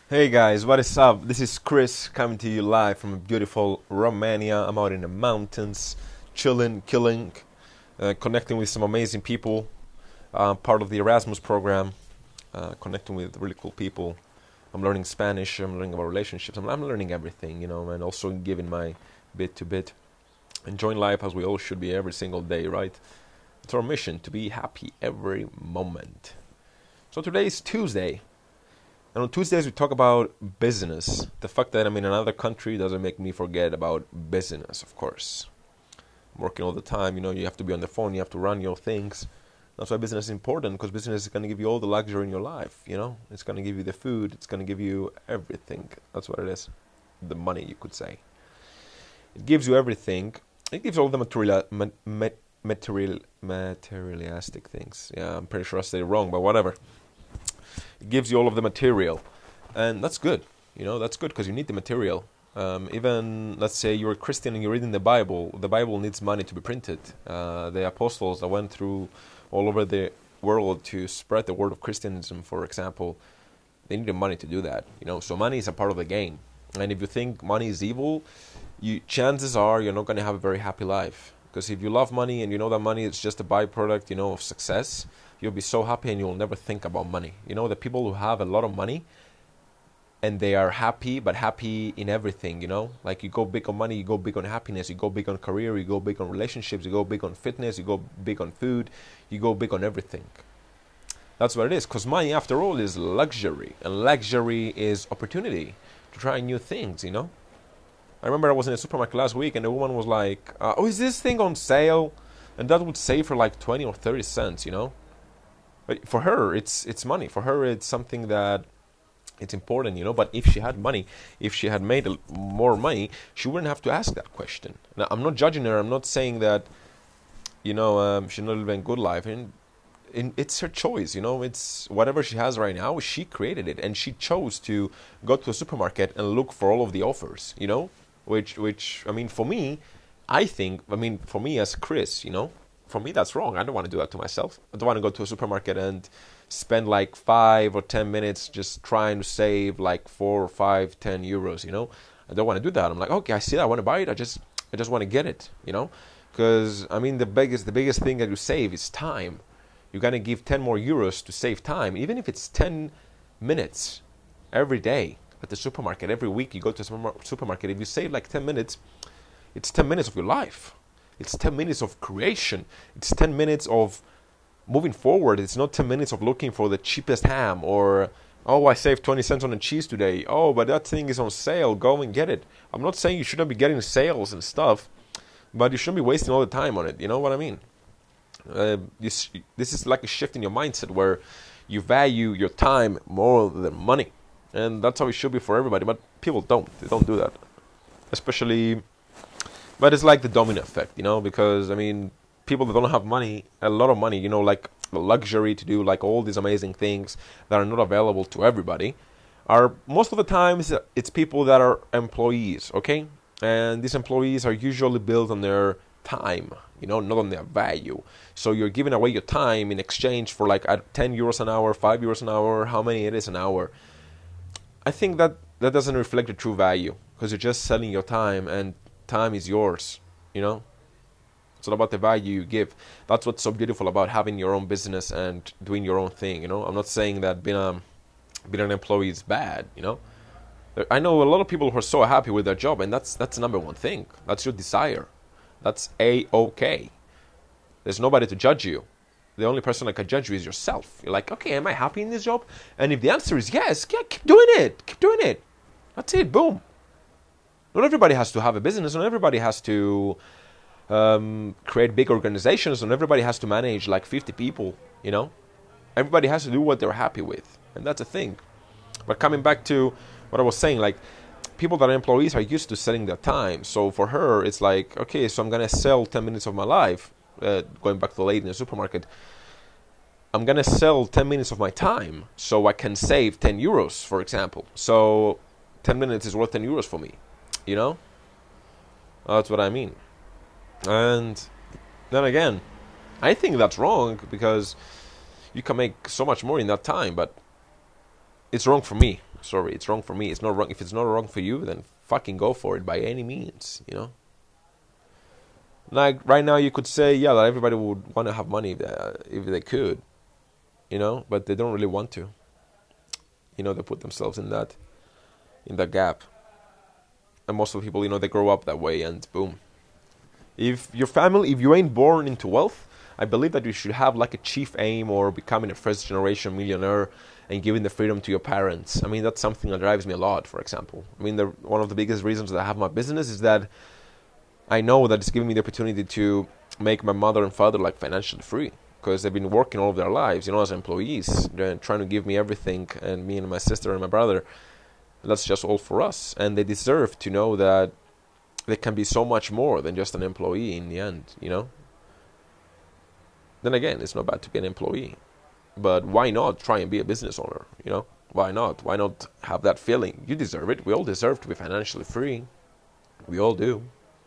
Hey guys, what is up? This is Chris coming to you live from beautiful Romania. I'm out in the mountains, chilling, killing, connecting with some amazing people. Part of the Erasmus program, connecting with really cool people. I'm learning Spanish. I'm learning about relationships. I'm learning everything, and also giving my bit to bit. Enjoying life as we all should be every single day, right? It's our mission to be happy every moment. So today is Tuesday. And on Tuesdays we talk about business. The fact that I'm in another country doesn't make me forget about business, of course. I'm working all the time, you have to be on the phone, you have to run your things. That's why business is important, because business is going to give you all the luxury in your life, It's going to give you the food, it's going to give you everything. That's what it is. The money, you could say. It gives you everything. It gives all the materialistic things. Yeah, I'm pretty sure I said it wrong, but whatever. It gives you all of the material, and that's good. That's good because you need the material. Even let's say you're a Christian and you're reading the Bible needs money to be printed. The apostles that went through all over the world to spread the word of Christianism, for example, they needed money to do that. So money is a part of the game. And if you think money is evil, chances are you're not going to have a very happy life. Because if you love money and you know that money is just a byproduct, of success, you'll be so happy and you'll never think about money. The people who have a lot of money and they are happy, but happy in everything, Like you go big on money, you go big on happiness, you go big on career, you go big on relationships, you go big on fitness, you go big on food, you go big on everything. That's what it is. Because money, after all, is luxury. And luxury is opportunity to try new things, I remember I was in a supermarket last week and the woman was like, oh, is this thing on sale? And that would save her like 20 or 30 cents, But for her, it's money. For her, it's something that it's important, But if she had money, if she had made more money, she wouldn't have to ask that question. Now, I'm not judging her. I'm not saying that, she's not living a good life. And it's her choice, It's whatever she has right now. She created it, and she chose to go to a supermarket and look for all of the offers, Which I mean, for me, for me as Chris, for me that's wrong. I don't want to do that to myself. I don't want to go to a supermarket and spend like 5 or 10 minutes just trying to save like 4 or 5, 10 euros, I don't want to do that. I'm like, okay, I see that, I want to buy it. I just want to get it, Because the biggest thing that you save is time. You're gonna give 10 more euros to save time, even if it's 10 minutes every day at the supermarket. Every week you go to a supermarket. If you save like 10 minutes, it's 10 minutes of your life. It's 10 minutes of creation. It's 10 minutes of moving forward. It's not 10 minutes of looking for the cheapest ham or, oh, I saved 20 cents on the cheese today. Oh, but that thing is on sale. Go and get it. I'm not saying you shouldn't be getting sales and stuff, but you shouldn't be wasting all the time on it. You know what I mean? This is like a shift in your mindset where you value your time more than money. And that's how it should be for everybody. But people don't. They don't do that. Especially... But it's like the domino effect, Because, people that don't have money, a lot of money, like the luxury to do like all these amazing things that are not available to everybody, are most of the times it's people that are employees, okay? And these employees are usually built on their time, not on their value. So you're giving away your time in exchange for like 10 euros an hour, 5 euros an hour, how many it is an hour. I think that doesn't reflect the true value, because you're just selling your time, and time is yours, It's all about the value you give. That's what's so beautiful about having your own business and doing your own thing, I'm not saying that being an employee is bad, I know a lot of people who are so happy with their job, and that's the number one thing. That's your desire. That's A-OK. There's nobody to judge you. The only person that can judge you is yourself. You're like, okay, am I happy in this job? And if the answer is yes, yeah, keep doing it. Keep doing it. That's it. Boom. Not everybody has to have a business. Not everybody has to create big organizations. Not everybody has to manage like 50 people, Everybody has to do what they're happy with. And that's a thing. But coming back to what I was saying, like, people that are employees are used to selling their time. So for her, it's like, okay, so I'm going to sell 10 minutes of my life. Going back to the lady in the supermarket, I'm going to sell 10 minutes of my time so I can save 10 euros, for example. So 10 minutes is worth 10 euros for me, That's what I mean. And then again, I think that's wrong, because you can make so much more in that time, but it's wrong for me. sorry, it's wrong for me. It's not wrong. If it's not wrong for you, then fucking go for it by any means, you know? Like, right now you could say, yeah, that everybody would want to have money if they could, you know? But they don't really want to. You know, they put themselves in that gap. And most of the people, you know, they grow up that way and boom. If you ain't born into wealth, I believe that you should have like a chief aim or becoming a first generation millionaire and giving the freedom to your parents. I mean, that's something that drives me a lot, for example. I mean, one of the biggest reasons that I have my business is that I know that it's giving me the opportunity to make my mother and father like financially free, because they've been working all of their lives, you know, as employees. They're trying to give me everything, and me and my sister and my brother, that's just all for us. And they deserve to know that they can be so much more than just an employee in the end, you know? Then again, it's not bad to be an employee. But why not try and be a business owner, you know? Why not? Why not have that feeling? You deserve it. We all deserve to be financially free. We all do.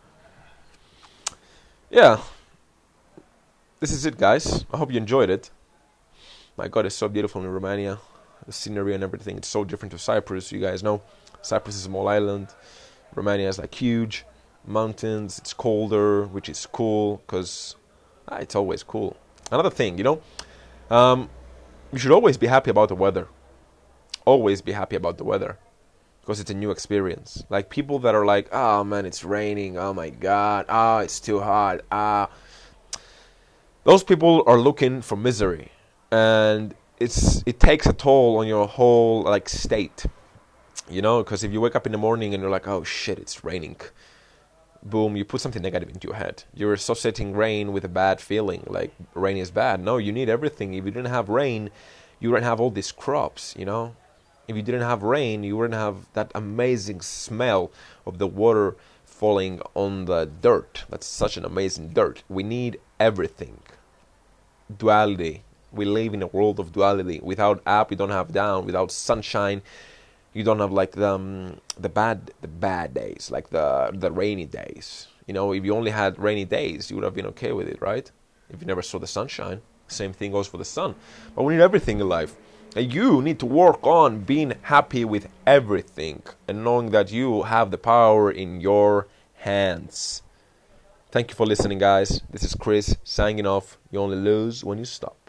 Yeah. This is it, guys. I hope you enjoyed it. My God, it's so beautiful in Romania. The scenery and everything. It's so different to Cyprus. You guys know Cyprus is a small island. Romania is like huge mountains. It's colder, which is cool because it's always cool. Another thing, you know, you should always be happy about the weather. Always be happy about the weather because it's a new experience. Like people that are like, oh man, it's raining. Oh my God. It's too hot. Those people are looking for misery, and it takes a toll on your whole like state. You know, because if you wake up in the morning and you're like, oh shit, it's raining. Boom, you put something negative into your head. You're associating rain with a bad feeling, like rain is bad. No, you need everything. If you didn't have rain, you wouldn't have all these crops, you know? If you didn't have rain, you wouldn't have that amazing smell of the water falling on the dirt. That's such an amazing dirt. We need everything. Duality. We live in a world of duality. Without up, you don't have down. Without sunshine, you don't have like the bad days, like the rainy days. You know, if you only had rainy days, you would have been okay with it, right? If you never saw the sunshine, same thing goes for the sun. But we need everything in life, and you need to work on being happy with everything and knowing that you have the power in your hands. Thank you for listening, guys. This is Chris signing off. You only lose when you stop.